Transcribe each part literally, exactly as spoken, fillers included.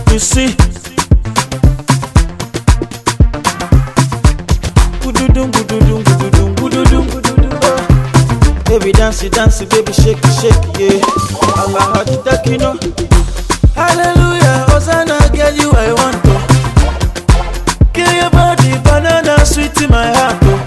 You see, gududum, gududum, gududum, gududum, gududum. Baby dance, dance, baby shake, shake, yeah. Allah had to take you know. Hallelujah, Hosanna, girl, you I want to. Kill your body, banana sweet in my heart, oh.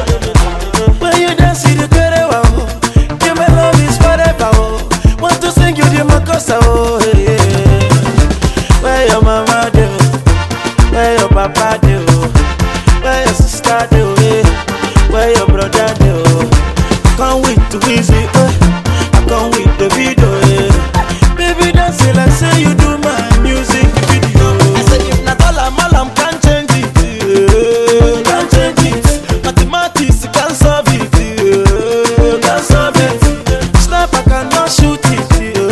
When you dance, you get it, wow. Give my love is forever, oh. Want to sing you the makosa, oh, yeah. Where your mama do? Where your papa do? Where your sister do? Where your brother do? Can't wait to visit, eh? I can't wait the video, eh? Baby dance it like say you do my music video. I said if not all I'm all I'm can't change it, eh? Can't change it. Mathematics can't solve it, eh? Can't solve it. Sniper cannot shoot it,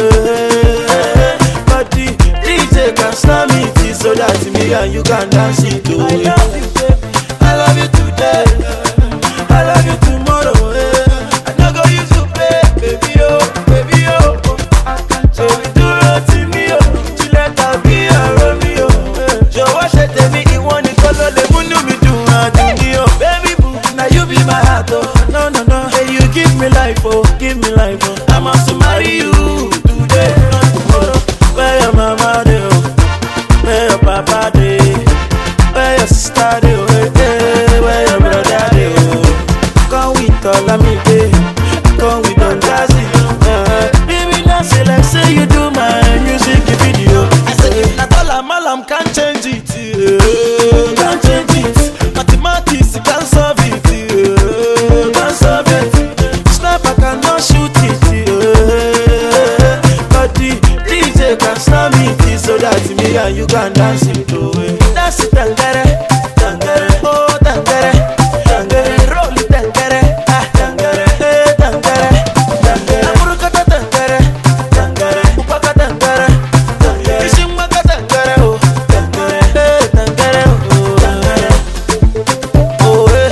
eh? But the D J can slam it, so that me and you can dance it, oh. I love you, baby. I love you today. I love you tomorrow, eh? I no go use you play, baby, oh, baby, oh. So we do it to me, oh. You let her be a Romeo, eh? So what she tell me, you want it, cause all the mundu me do, I do me, oh. Baby boo, now you be my heart, oh. No, no, no, hey, you give me life, oh. Give me life, oh. I must marry you today, not tomorrow. Where your mama do? Where your papa do? Where your sister do? Hey, where your brother do? Come with all of me, hey. Come with all jazzy. Uh, baby, dance it like say you do my music video. I said if not all I'm all I'm can't change it, uh, can't change it. Mathematics can't solve it, uh, can't solve it. Sniper cannot shoot it, uh, but the D J can slam it, so that me and you can dance it, oh. Dance it, tangere, tangere, oh tangere, tangere, roll it, tangere, ah tangere, eh tangere, tangere, amurukata tangere, tangere, upaka tangere, tangere, ishimaka tangere, oh tangere, eh tangere, oh tangere, oh eh,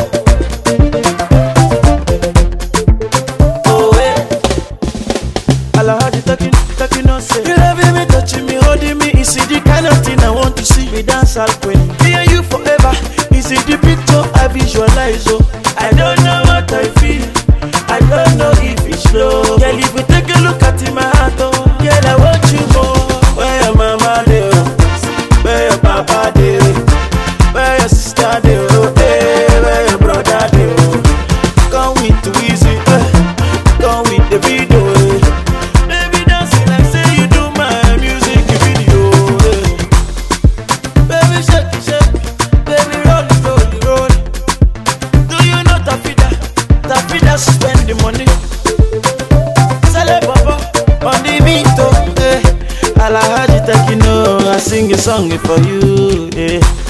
oh eh. Allah had it talking, talking on say. You loving me, touching me, holding me. Is it the kind of thing I want to see? We dance all queen. Me and you forever. Is it the picture I visualize? Oh, I don't know what I feel. I don't know if it's slow. Girl, if we take a look at my heart, oh, girl, I want you more. Where your mama do? Where your papa do? Where your sister do? Hey, where your brother do? Come with the easy, eh? Come with the video, eh? Baby, dance it like say you do my music video, eh? Baby, shake it, shake it. Baby, roll it, roll it, roll it. Do you know Tafida? Tafida spend the money. Sell it, papa, on the beat, oh, eh? Alhaji Tekino, I sing a song for you, eh?